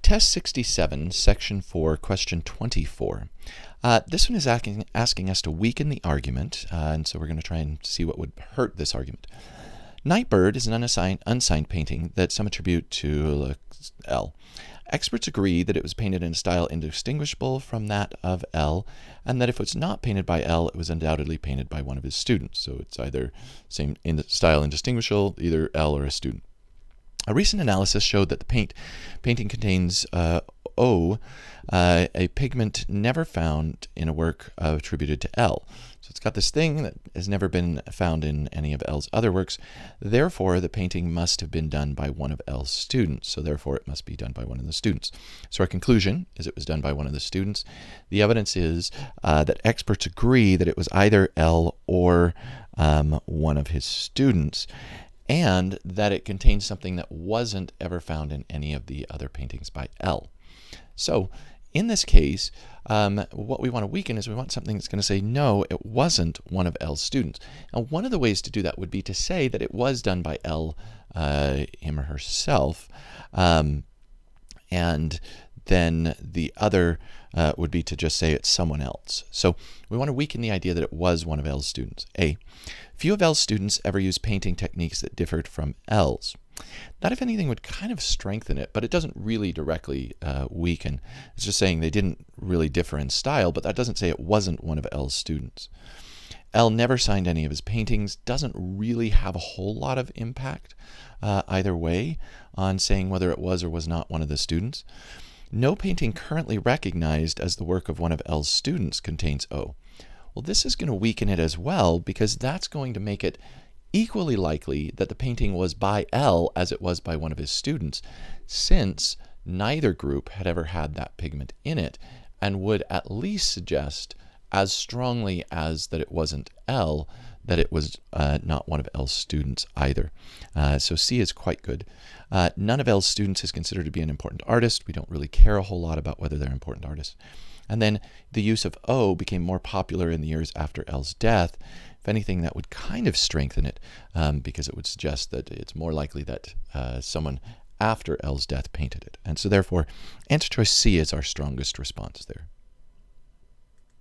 Test 67, Section 4, Question 24. This one is asking us to weaken the argument, and so we're going to try and see what would hurt this argument. Nightbird is an unsigned painting that some attribute to L. Experts agree that it was painted in a style indistinguishable from that of L, and that if it was not painted by L, it was undoubtedly painted by one of his students. So it's either same in the style indistinguishable, either L or a student. A recent analysis showed that the painting contains O, a pigment never found in a work attributed to L. So it's got this thing that has never been found in any of L's other works. Therefore, the painting must have been done by one of L's students. So therefore, it must be done by one of the students. So our conclusion is it was done by one of the students. The evidence is that experts agree that it was either L or one of his students, and that it contains something that wasn't ever found in any of the other paintings by L. So in this case, what we want to weaken is we want something that's going to say, no, it wasn't one of L's students. Now, one of the ways to do that would be to say that it was done by L, him or herself, and then the other would be to just say it's someone else. So we want to weaken the idea that it was one of L's students. A, few of L's students ever used painting techniques that differed from L's. That, if anything, would kind of strengthen it, but it doesn't really directly weaken. It's just saying they didn't really differ in style, but that doesn't say it wasn't one of L's students. L never signed any of his paintings, doesn't really have a whole lot of impact either way on saying whether it was or was not one of the students. No painting currently recognized as the work of one of L's students contains O. Well, this is going to weaken it as well, because that's going to make it equally likely that the painting was by L as it was by one of his students, since neither group had ever had that pigment in it, and would at least suggest as strongly as that it wasn't L, that it was not one of L's students either. So C is quite good. None of L's students is considered to be an important artist. We don't really care a whole lot about whether they're important artists. And then the use of O became more popular in the years after L's death. If anything, that would kind of strengthen it, because it would suggest that it's more likely that someone after L's death painted it. And so therefore, answer choice C is our strongest response there.